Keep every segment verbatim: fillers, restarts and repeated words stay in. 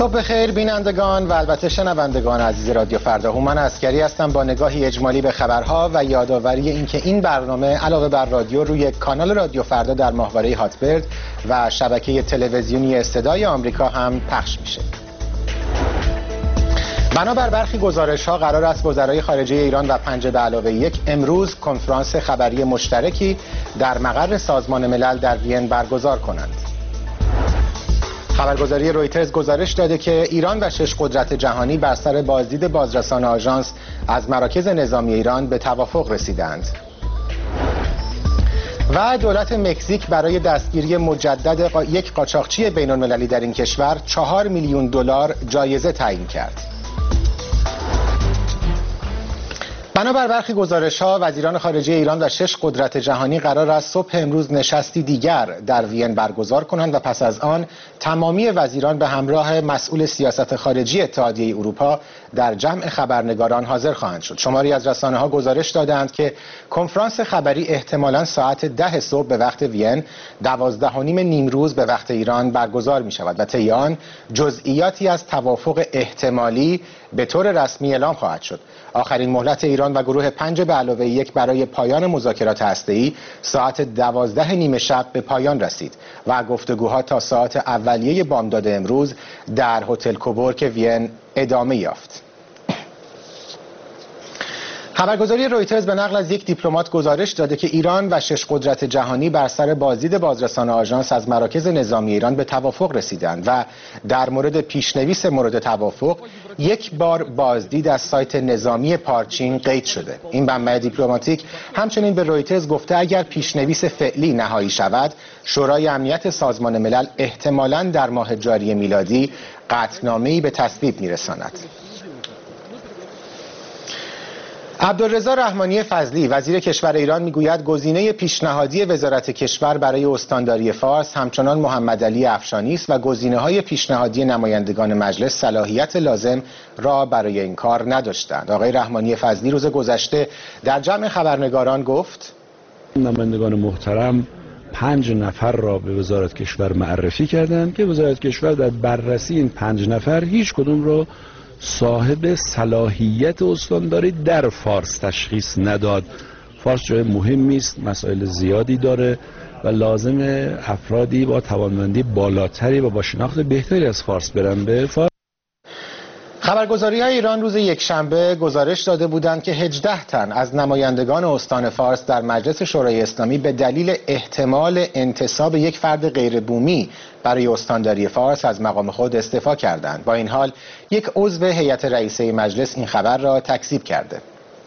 صبح بخیر بینندگان و البته شنوندگان عزیز رادیو فردا. هومن عسکری هستم با نگاهی اجمالی به خبرها و یادآوری اینکه این برنامه علاوه بر رادیو روی کانال رادیو فردا در ماهواره هاتبرد و شبکه تلویزیونی صدای آمریکا هم پخش میشه. بنابر برخی گزارش‌ها قرار است وزرای خارجه ایران و پنجه به علاوه یک امروز کنفرانس خبری مشترکی در مقر سازمان ملل در وین برگزار کنند. خبرگزاری رویترز گزارش داده که ایران و شش قدرت جهانی بر سر بازدید بازرسان آژانس از مراکز نظامی ایران به توافق رسیدند. و دولت مکزیک برای دستگیری مجدد یک قاچاقچی بین‌المللی در این کشور چهار میلیون دلار جایزه تعیین کرد. بنابر برخی گزارش‌ها وزیران خارجه ایران و شش قدرت جهانی قرار است صبح امروز نشستی دیگر در وین برگزار کنند و پس از آن تمامی وزیران به همراه مسئول سیاست خارجی اتحادیه اروپا در جمع خبرنگاران حاضر خواهند شد. شماری از رسانه‌ها گزارش دادند که کنفرانس خبری احتمالاً ساعت ده صبح به وقت وین، دوازده و نیم نیمروز به وقت ایران برگزار می شود و طی آن جزئیاتی از توافق احتمالی به طور رسمی اعلام خواهد شد. آخرین مهلت ایران و گروه پنج به علاوه یک برای پایان مذاکرات هسته‌ای ساعت دوازده نیم شب به پایان رسید و گفتگوها تا ساعت اولیه بامداد امروز در هتل کوبورگ وین ادامه یافت. خبرگزاری رویترز به نقل از یک دیپلمات گزارش داده که ایران و شش قدرت جهانی بر سر بازدید بازرسان آژانس از مراکز نظامی ایران به توافق رسیدند و در مورد پیشنویس مورد توافق یک بار بازدید از سایت نظامی پارچین قید شده. این منبع دیپلماتیک همچنین به رویترز گفته اگر پیشنویس فعلی نهایی شود، شورای امنیت سازمان ملل احتمالاً در ماه جاری میلادی قطعنامه‌ای به تصویب می‌رساند. عبدالرضا رحمانی فضلی وزیر کشور ایران میگوید گزینه پیشنهادی وزارت کشور برای استانداری فارس همچنان محمد علی افشانی است و گزینه‌های پیشنهادی نمایندگان مجلس صلاحیت لازم را برای این کار نداشتند. آقای رحمانی فضلی روز گذشته در جمع خبرنگاران گفت نمایندگان محترم پنج نفر را به وزارت کشور معرفی کردند که وزارت کشور در بررسی این پنج نفر هیچ کدوم را صاحب صلاحیت استانداری در فارس تشخیص نداد. فارس جای مهمی است، مسائل زیادی داره و لازم افرادی با توانمندی بالاتری و با شناخت بهتری از فارس برن به فارس. خبرگزاری‌های ایران روز یکشنبه گزارش داده بودند که هجده تن از نمایندگان استان فارس در مجلس شورای اسلامی به دلیل احتمال انتصاب یک فرد غیر بومی برای استانداری فارس از مقام خود استعفا کردند. با این حال یک عضو هیئت رئیسه مجلس این خبر را تکذیب کرده.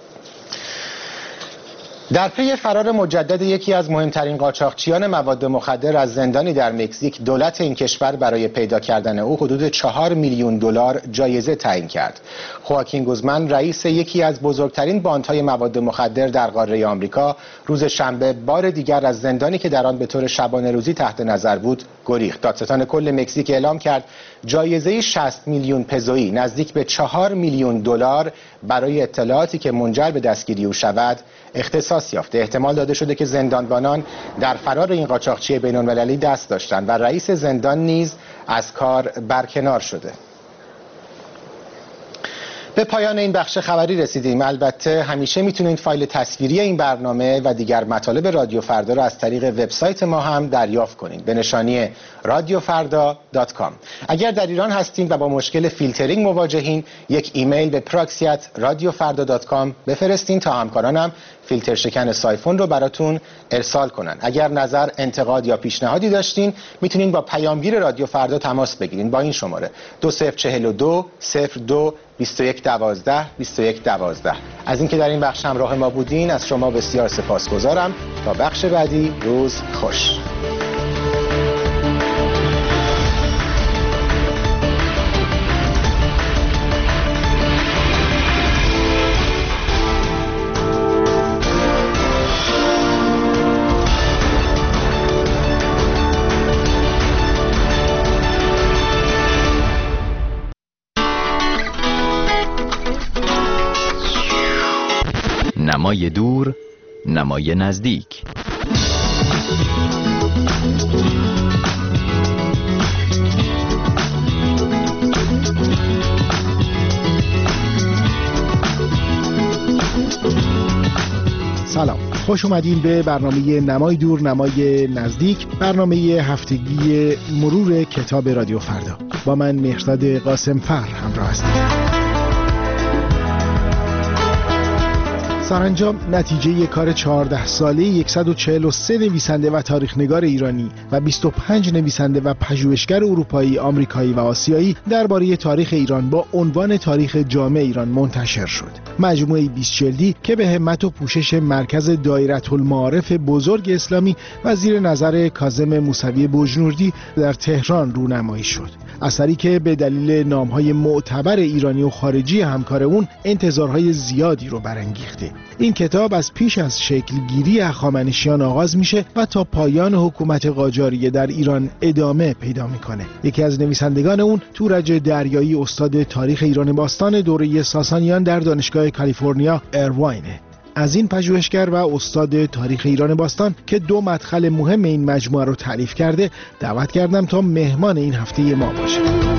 در پی فرار مجدد یکی از مهمترین قاچاقچیان مواد مخدر از زندانی در مکزیک، دولت این کشور برای پیدا کردن او حدود چهار میلیون دلار جایزه تعیین کرد. خواکین گوزمن رئیس یکی از بزرگترین باندهای مواد مخدر در قاره آمریکا روز شنبه بار دیگر از زندانی که در آن به طور شبانه روزی تحت نظر بود گریخت. دادستان کل مکزیک اعلام کرد جایزه شصت میلیون پزویی نزدیک به چهار میلیون دلار برای اطلاعاتی که منجر به دستگیری او شود اختصاص یافته. احتمال داده شده که زندانبانان در فرار این قاچاقچی بین‌المللی دست داشتند و رئیس زندان نیز از کار برکنار شده. به پایان این بخش خبری رسیدیم. البته همیشه میتونید فایل تصویری این برنامه و دیگر مطالب رادیو فردا را از طریق وبسایت ما هم دریافت کنید به نشانی رادیو فردا دات کام. اگر در ایران هستین و با مشکل فیلترینگ مواجهین، یک ایمیل به پراکسی ات رادیو فردا دات کام بفرستین تا همکارانم فیلتر شکن سایفون رو براتون ارسال کنن. اگر نظر، انتقاد یا پیشنهادی داشتین میتونین با پیامگیر رادیو فردا تماس بگیرین با این شماره دو صفر چهل و دو صفر دو بیست و یک دوازده بیست و یک دوازده. از اینکه در این بخش همراه ما بودین از شما بسیار سپاسگزارم. تا بخش بعدی روز خوش. نمای دور، نمای نزدیک. سلام، خوش اومدین به برنامه نمای دور نمای نزدیک، برنامه هفتگی مرور کتاب رادیو فردا. با من مهرداد قاسمفر همراه هستید. سرانجام نتیجه کار چهارده ساله صد و چهل و سه نویسنده و تاریخ‌نگار ایرانی و بیست و پنج نویسنده و پژوهشگر اروپایی، آمریکایی و آسیایی درباره تاریخ ایران با عنوان تاریخ جامع ایران منتشر شد. مجموعه بیست جلدی که به همت و پوشش مرکز دایرةالمعارف بزرگ اسلامی و زیر نظر کاظم موسوی بجنوردی در تهران رونمایی شد. اثری که به دلیل نام‌های معتبر ایرانی و خارجی همکار اون انتظارهای زیادی رو برانگیخته. این کتاب از پیش از شکلگیری هخامنشیان آغاز میشه و تا پایان حکومت قاجاریه در ایران ادامه پیدا میکنه. یکی از نویسندگان اون تورج دریایی، استاد تاریخ ایران باستان دوره ساسانیان در دانشگاه کالیفرنیا ارواینه. از این پژوهشگر و استاد تاریخ ایران باستان که دو مدخل مهم این مجموعه رو تعریف کرده دعوت کردم تا مهمان این هفته ما باشه.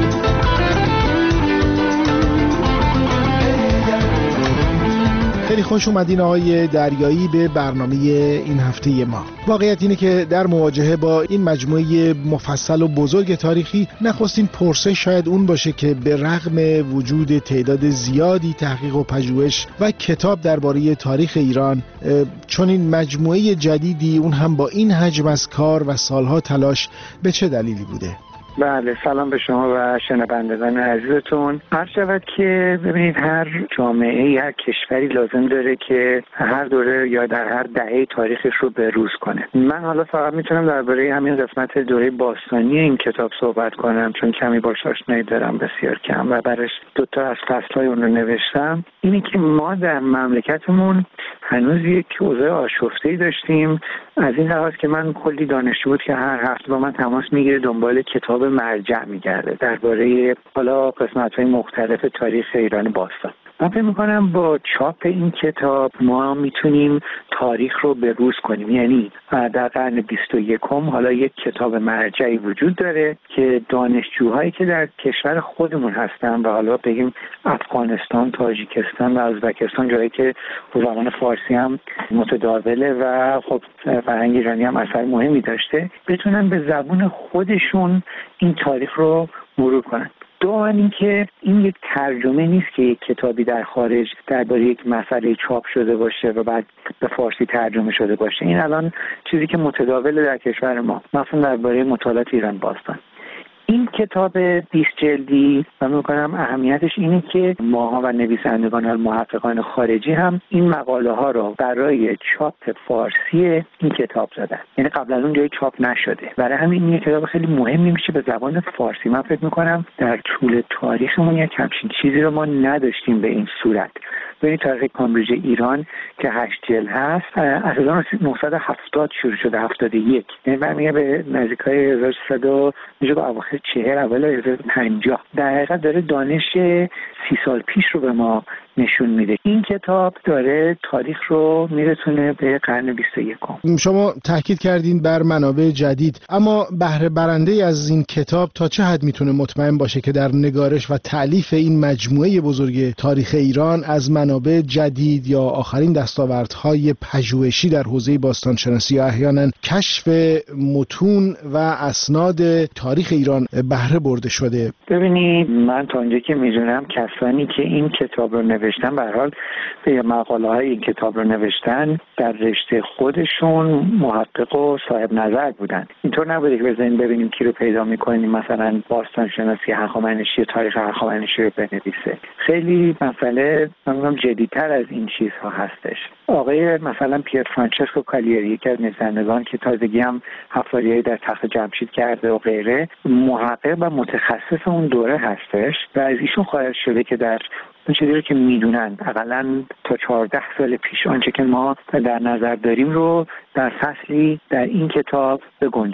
خیلی خوش اومدین آقای دریایی به برنامه این هفته ما. واقعیت اینه که در مواجهه با این مجموعه مفصل و بزرگ تاریخی نخستین پرسش شاید اون باشه که به رغم وجود تعداد زیادی تحقیق و پژوهش و کتاب درباره تاریخ ایران، چون این مجموعه جدیدی اون هم با این حجم از کار و سالها تلاش به چه دلیلی بوده؟ بله، سلام به شما و شنوندگان عزیزتون. عرض شود که ببینید هر جامعه، هر کشوری لازم داره که هر دوره یا در هر دهه تاریخش رو بروز کنه. من حالا فقط میتونم درباره همین قسمت دوره باستانی این کتاب صحبت کنم چون کمی باهاش آشنایی دارم، بسیار کم، و برش دو تا از فصل‌های اون رو نوشتم. اینی که ما در مملکتمون هنوز یک اوضاع آشفته‌ای داشتیم، از این لحاظ که من کلی دانشجو بود که هر هفته با من تماس میگیره، دنبال کتاب مرجع میگرده درباره حالا قسمت‌های مختلف تاریخ ایران باستان. من فکر می‌کنم با چاپ این کتاب ما میتونیم تاریخ رو بروز کنیم. یعنی در قرن بیست و یکم حالا یک کتاب مرجعی وجود داره که دانشجوهایی که در کشور خودمون هستن و حالا بگیم افغانستان، تاجیکستان و ازبکستان، جایی که زبان فارسی هم متداوله و خب فرهنگ ایرانی هم اثر مهمی داشته، بتونن به زبان خودشون این تاریخ رو مرور کنن. دوم این که این یک ترجمه نیست که یک کتابی در خارج درباره یک مسئله چاپ شده باشه و بعد به فارسی ترجمه شده باشه. این الان چیزی که متداوله در کشور ما، مثلا درباره مطالعات ایران باستان. این کتاب بیست جلدی من می‌کنم اهمیتش اینه که ماها و نویسندگان و محققان خارجی هم این مقاله ها رو برای چاپ فارسی این کتاب زدن. یعنی قبل از اون جایی چاپ نشده. برای همین این کتاب خیلی مهمی میشه به زبان فارسی. من فکر می‌کنم در طول تاریخمون یک همچین چیزی رو ما نداشتیم به این صورت. ببینید تاریخ کامبریج ایران که هشت جلد هست از هزار و نهصد و هفتاد شروع شده، هفتاد و یک، یعنی برمیگه به نزدیکای هزار و سیصد و میشه به اواخر چهل اول هزار و پنجاه. در حقیقت داره دانش سی سال پیش رو به ما نشون میده. این کتاب داره تاریخ رو میرسونه به قرن بیست و یکم. شما تاکید کردین بر منابع جدید، اما بهره برنده از این کتاب تا چه حد میتونه مطمئن باشه که در نگارش و تألیف این مجموعه بزرگ تاریخ ایران از منابع جدید یا آخرین دستاوردهای پژوهشی در حوزه باستانشناسی یا احیانا کشف متون و اسناد تاریخ ایران بهره برده شده؟ ببینید من تا اونجایی که میدونم کسانی که این کتاب رو نوشتن، به هر حال به مقاله های این کتاب رو نوشتن، در رشته خودشون محقق و صاحب نظر بودن. اینطور نبوده که بزنین ببینیم کی رو پیدا میکنیم مثلا باستان شناسی هخامنشی، تاریخ هخامنشی رو بنویسه. خیلی مسئله من جدی‌تر از این چیزها هستش. آقای مثلا پیر فرانچسکو کالیری، یکی از نویسندگان که تازگی هم حفاریایی در تخت جمشید کرده و غیره، محقق و متخصص اون دوره هستش و از ایشون خواهد شده که در اون چیزی رو که میدونن حداقل تا چهارده سال پیش آنچه که ما در نظر داریم رو در فصلی در این کتاب بگنجونن.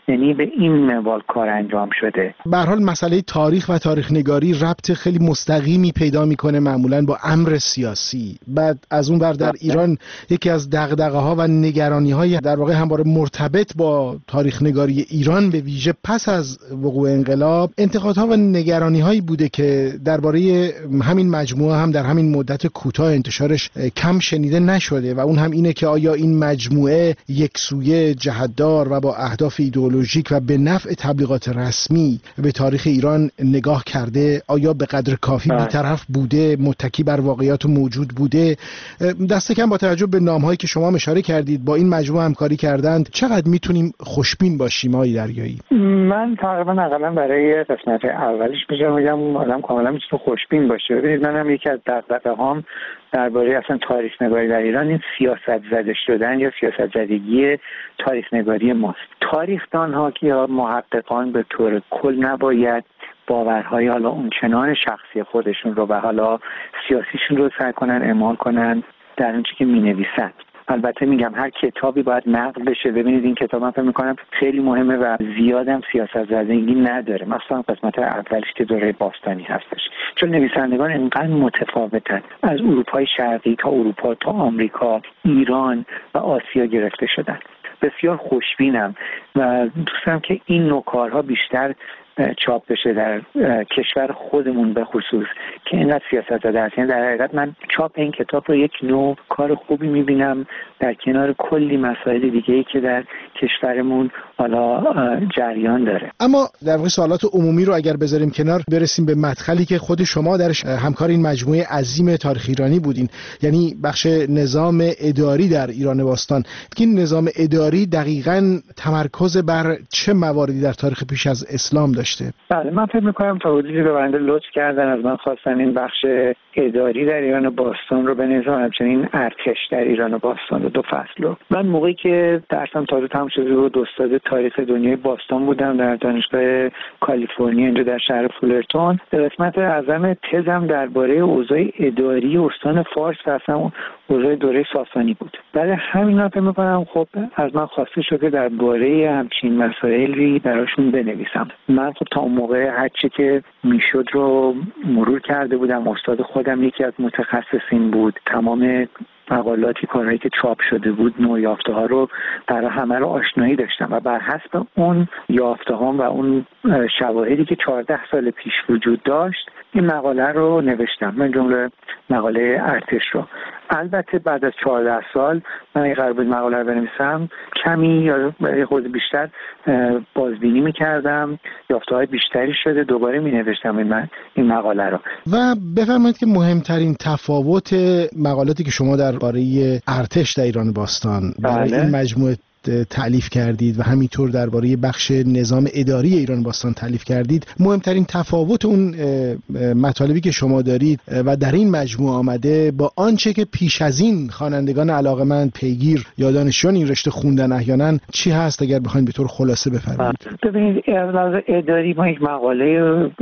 یعنی به این منوال کار انجام شده. به هر حال مسئله تاریخ و تاریخ نگاری ربط خیلی مستقیمی پیدا میکنه معمولاً با امر سیاسی. بعد از اون ور در ایران یکی از دغدغه‌ها و نگرانی‌های در واقع همواره مرتبط با تاریخ نگاری ایران به ویژه پس از وقوع انقلاب انتقادها و نگرانی‌هایی بوده که درباره همین مجموعه هم در همین مدت کوتاه انتشارش کم شنیده نشده و اون هم اینه که آیا این مجموعه یکسویه، جهت‌دار و با اهداف ایدئولوژیک و به نفع تبلیغات رسمی به تاریخ ایران نگاه کرده؟ آیا به قدر کافی بی‌طرف بوده، متکی بر واقعیات موجود بوده؟ دست کم با توجه به نام‌هایی که شما اشاره کردید با این مجموعه همکاری کردند، چقدر میتونیم خوشبین باشیم آقای دریایی؟ من تقریبا حداقل برای قسمت اولش میگم آدم کاملا میتونه خوشبین باشه. ببینید من هم یکی از دغدغه‌هام درباره اصلا تاریخ نگاری در ایران این سیاست زده شدن یا سیاست زدگی تاریخ نگاری ماست. تاریخ‌دان‌ها که یا محققان به طور کل نباید باورهای حالا اونچنان شخصی خودشون رو و حالا سیاسیشون رو سعی کنن اعمال کنن در اون چیزی که می‌نویسن. البته میگم هر کتابی باید نقد بشه. ببینید این کتاب من فکر می‌کنم خیلی مهمه و زیادم سیاست زدگی نداره، مثلا قسمت اولش که دوره باستانی هستش، چون نویسندگان اینقدر متفاوتن، از اروپای شرقی تا اروپا تا آمریکا، ایران و آسیا گرفته شدن. بسیار خوشبینم و دوست دارم که این نوع کارها بیشتر چاپ بشه در کشور خودمون به خصوص که اینقدر سیاست زده است. یعنی در حقیقت من چاپ این کتاب رو یک نوع کار خوبی میبینم در کنار کلی مسائل دیگه‌ای که در کشورمون حالا جریان داره. اما در واقع سوالات عمومی رو اگر بذاریم کنار، برسیم به مدخلی که خود شما درش همکار این مجموعه عظیم تاریخ ایرانی بودین، یعنی بخش نظام اداری در ایران باستان. این نظام اداری دقیقاً تمرکز بر چه مواردی در تاریخ پیش از اسلام داشته؟ بله، من فکر می‌کنم تا حدودی به بنده لطف کردن از من خواستن این بخش اداری در ایران باستان رو به نظام همچنین ارتش در ایران باستان رو دو فصل رو. من موقعی که درسم تازه تموم شده بود استاد تاریخ دنیای باستان بودم در دانشگاه کالیفرنیا اینجا در شهر فولرتون. قسمت اعظم تزم درباره اوضاع اداری استان فارس و اصلا اوضاع دوره ساسانی بود. برای همین فکر می‌کنم خب از من خواسته شده درباره همچین مسائلی براشون بنویسم. من خب تا اون موقع هر چی که میشد رو مرور کرده بودم. استاد خودم یکی از متخصصین بود. تمام مقالاتی کارهایی که چاپ شده بود، نوع یافته ها رو برای همه رو آشنایی داشتم و بر حسب اون یافته ها و اون شواهدی که چهارده سال پیش وجود داشت این مقاله رو نوشتم، من جمله مقاله ارتش رو. البته بعد از چهارده سال من اگه قرار بود مقاله رو بنویسم کمی یا خود بیشتر بازبینی میکردم، یافته های بیشتری شده، دوباره می نوشتم این, من این مقاله رو. و بفرمایید که مهمترین تفاوت مقالاتی که شما درباره ارتش در ایران باستان برای این مجموعه تألیف کردید و همینطور درباره بخش نظام اداری ایران باستان تألیف کردید، مهمترین تفاوت اون مطالبی که شما دارید و در این مجموعه آمده با آنچه که پیش از این خوانندگان علاقه‌مند پیگیر یا دانشجویان این رشته خوندن احیانا چی هست اگر بخواید به طور خلاصه بفرمایید؟ ببینید از اداری ما یک مقاله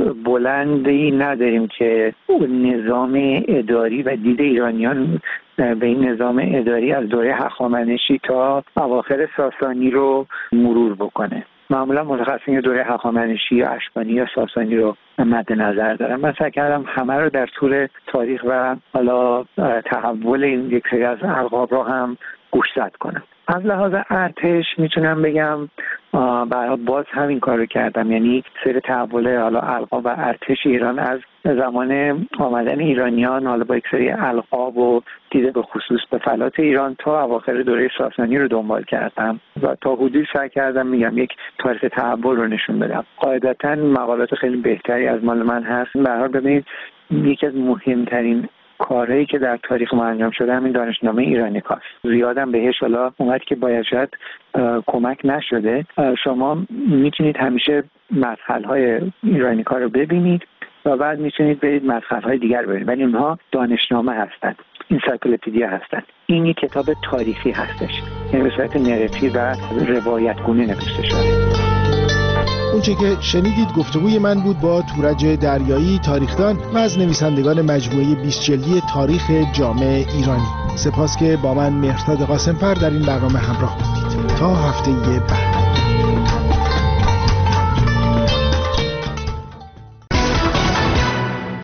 بلندی نداریم که نظام اداری و دید ایرانیان به این نظام اداری از دوره هخامنشی تا اواخر ساسانی رو مرور بکنه. معمولا متخصصین دوره هخامنشی یا اشکانی یا ساسانی رو مد نظر دارم. من سعی کردم همه رو در طول تاریخ و حالا تحول این یک سری از القاب رو هم گوشزد کنم. از لحاظ ارتش میتونم بگم برای باز همین کار رو کردم، یعنی سر تحول حالا القاب و ارتش ایران از زمان آمدن ایرانیان حالا با یک سری القاب و دیده به خصوص به فلات ایران تا اواخر دوره ساسانی رو دنبال کردم و تا حدودی سعی کردم میگم یک تاریخ تحول رو نشون بدم. قاعدتاً مقالات خیلی بهتری از مال من هست. به هر حال ببینید یکی از مهمترین کارهایی که در تاریخ ما انجام شده همین دانشنامه ایرانیکاست. زیادم بهش حالا اونقدر که باید شاید کمک نشده. شما میتونید همیشه مدخل‌های ایرانیکا رو ببینید و بعد میتونید برید مدخل‌های دیگر ببینید، ولی اونها دانشنامه هستند، انسایکلوپدیا هستند. این یک کتاب تاریخی هستش، یعنی به صورت نراتیو و روایتگونه نوشته شده. اونچه که شنیدید گفتگوی من بود با تورج دریایی، تاریخدان و از نویسندگان مجموعه بیست جلدی تاریخ جامع ایرانی. سپاس که با من مهرداد قاسم‌فر در این برنامه همراه بودید. تا هفته بعد.